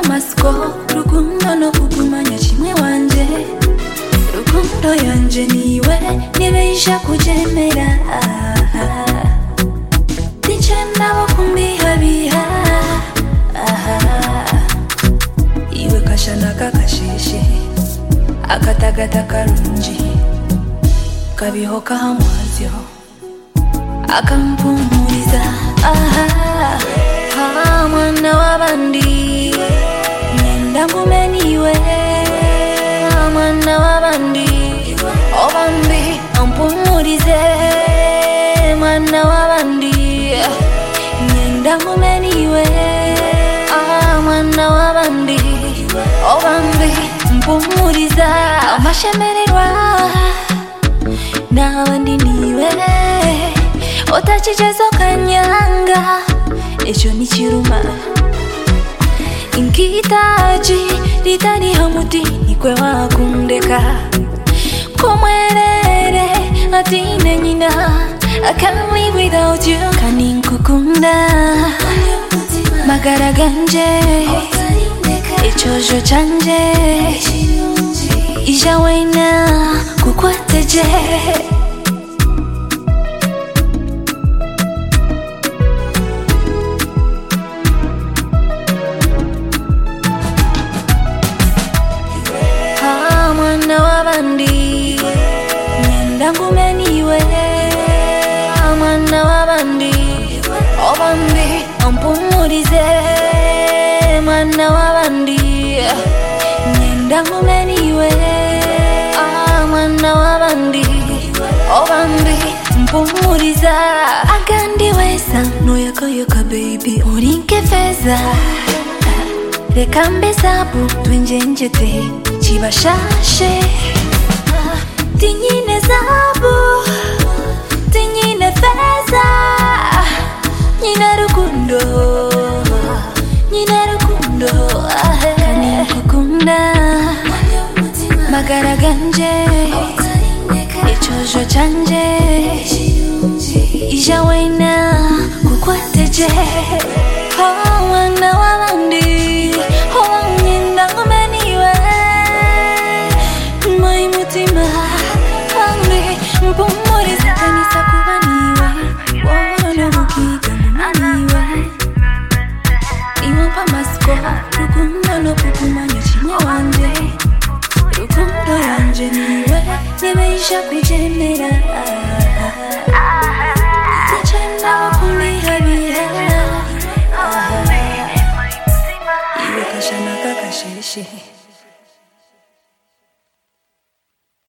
amatsiko rukundo no kugumanya kimwe wanje rukundo yanje niwe nibesha kubyemera ndice nabo kumbihabiha iwe kashana kakashishe akatagata karungi kabiho kahamwazyo akampumuriza mwana w'abandi nyenda ngumeniwe mwana w'abandi obandi ampumurize mwana w'abandi nyenda ngumeniwe mwana w'abandi obandi mpumuriza amashemererwa n'abandi niwe otakigezo kanyanga echo nikiruma inkitaji litariho muti nikwe wakundeka kumwerere atine nyina I can't live without you kandi nkukunda magara ganje echojo canje ija waina kukwateje mwana w'abandi nyenda ngumeniwe mwana w'abandi obandi ampumurize mwana w'abandi nyenda ngumeniwe mwana w'abandi obandi mpumuriza agandi wesa noyakoyoka baby urinke feza reka mbesabu twenjenjete chibashashe tinyine zabu tinyine feza nyina rukundo kani kukunda magara ganje echojo chanje ija waina kukwateje mwana w'abandi nyenda ngumeniwe my mutima kandi mpumuriza kanisa kuba niwe wono mukiga ngumeniwe iwampa amatsiko rukundo no kugumanya kimwe wanje rukundo yanje niwe nibesha kubyemera ndice nabo kumbihabiha iwe kashana kakashishe